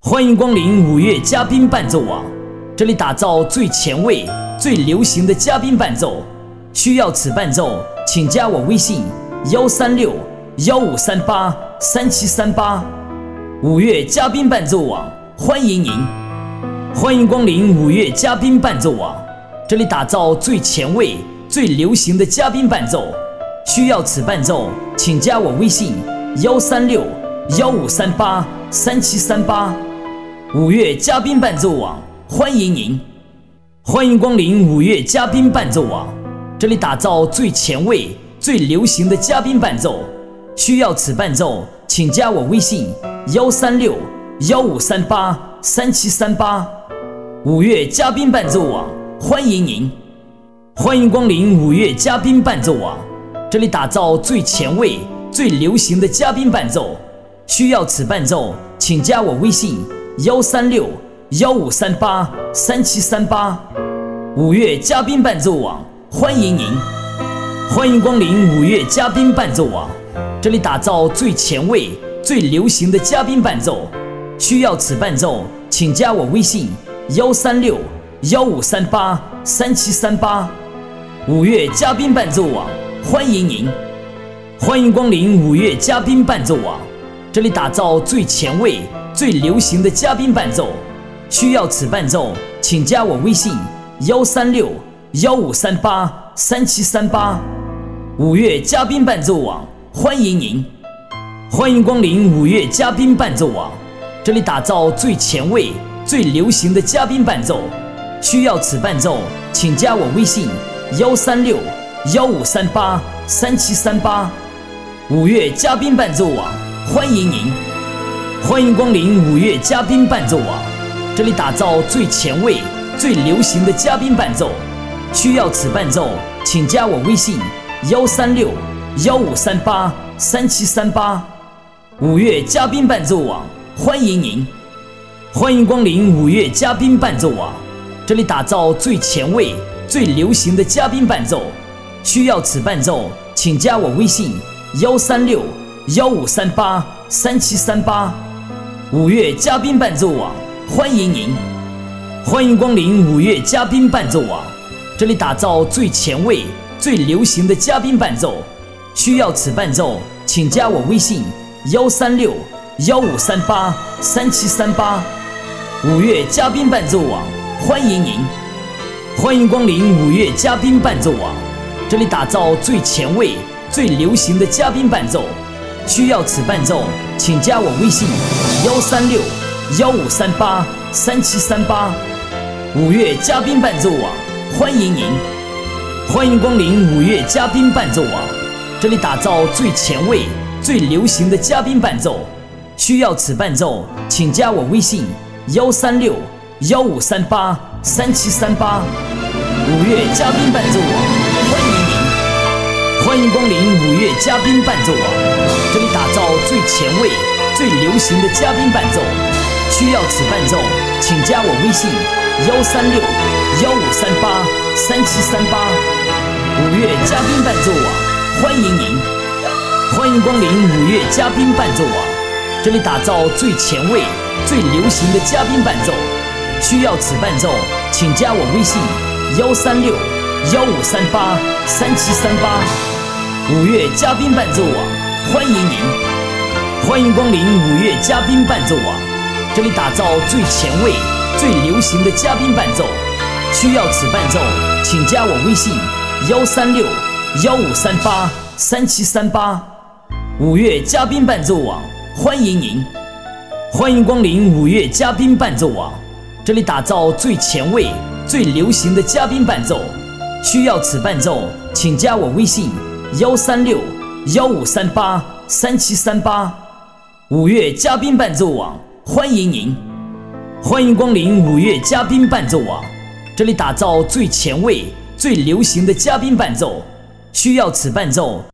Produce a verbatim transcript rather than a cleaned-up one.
欢迎光临五月嘉宾伴奏网，这里打造最前卫、最流行的嘉宾伴奏。需要此伴奏，请加我微信：幺三六幺五三八三七三八。五月嘉宾伴奏网，欢迎您！欢迎光临五月嘉宾伴奏网，这里打造最前卫、最流行的嘉宾伴奏。需要此伴奏，请加我微信：幺三六幺五三八三七三八。五月嘉宾伴奏网，欢迎您！欢迎光临五月嘉宾伴奏网，这里打造最前卫、最流行的嘉宾伴奏。需要此伴奏，请加我微信：幺三六幺五三八三七三八。五月嘉宾伴奏网，欢迎您！欢迎光临五月嘉宾伴奏网，这里打造最前卫、最流行的嘉宾伴奏。需要此伴奏，请加我微信：幺三六幺五三八三七三八。五月嘉宾伴奏网，欢迎您！欢迎光临五月嘉宾伴奏网，这里打造最前卫、最流行的嘉宾伴奏。需要此伴奏，请加我微信：幺三六幺五三八三七三八。五月嘉宾伴奏网，欢迎您！欢迎光临五月嘉宾伴奏网，这里打造最前卫、最流行的嘉宾伴奏。需要此伴奏，请加我微信：幺三六幺五三八三七三八。五月嘉宾伴奏网，欢迎您！欢迎光临五月嘉宾伴奏网，这里打造最前卫、最流行的嘉宾伴奏。需要此伴奏，请加我微信：幺三六幺五三八三七三八。五月嘉宾伴奏网，欢迎您！欢迎光临五月嘉宾伴奏网，这里打造最前卫、最流行的嘉宾伴奏。需要此伴奏，请加我微信：幺三六幺五三八三七三八。五月嘉宾伴奏网，欢迎您！欢迎光临五月嘉宾伴奏网，这里打造最前卫、最流行的嘉宾伴奏。需要此伴奏，请加我微信：幺三六幺五三八三七三八。五月嘉宾伴奏网，欢迎您！欢迎光临五月嘉宾伴奏网，这里打造最前卫、最流行的嘉宾伴奏。需要此伴奏，请加我微信：幺三六幺五三八三七三八。五月嘉宾伴奏网，欢迎您！欢迎光临五月嘉宾伴奏网，这里打造最前卫、最流行的嘉宾伴奏。需要此伴奏，请加我微信：幺三六幺五三八三七三八。五月嘉宾伴奏网，欢迎您！欢迎光临五月嘉宾伴奏网，这里打造最前卫、最流行的嘉宾伴奏。需要此伴奏，请加我微信：幺三六幺五三八三七三八。五月嘉宾伴奏网，欢迎您！欢迎光临五月嘉宾伴奏网，这里打造最前卫、最流行的嘉宾伴奏。需要此伴奏，请加我微信：幺三六幺五三八三七三八。五月嘉宾伴奏网，欢迎您！欢迎光临五月嘉宾伴奏网，这里打造最前卫、最流行的嘉宾伴奏。需要此伴奏，请加我微信：幺三六幺五三八三七三八。五月嘉宾伴奏网，欢迎您！欢迎光临五月嘉宾伴奏网，这里打造最前卫、最流行的嘉宾伴奏。需要此伴奏，请加我微信：幺三六幺五三八三七三八。五月嘉宾伴奏网，欢迎您！欢迎光临五月嘉宾伴奏网，这里打造最前卫、最流行的嘉宾伴奏。需要此伴奏，请加我微信：幺三六幺五三八三七三八。五月嘉宾伴奏网，欢迎您！欢迎光临五月嘉宾伴奏网，这里打造最前卫、最流行的嘉宾伴奏。需要此伴奏，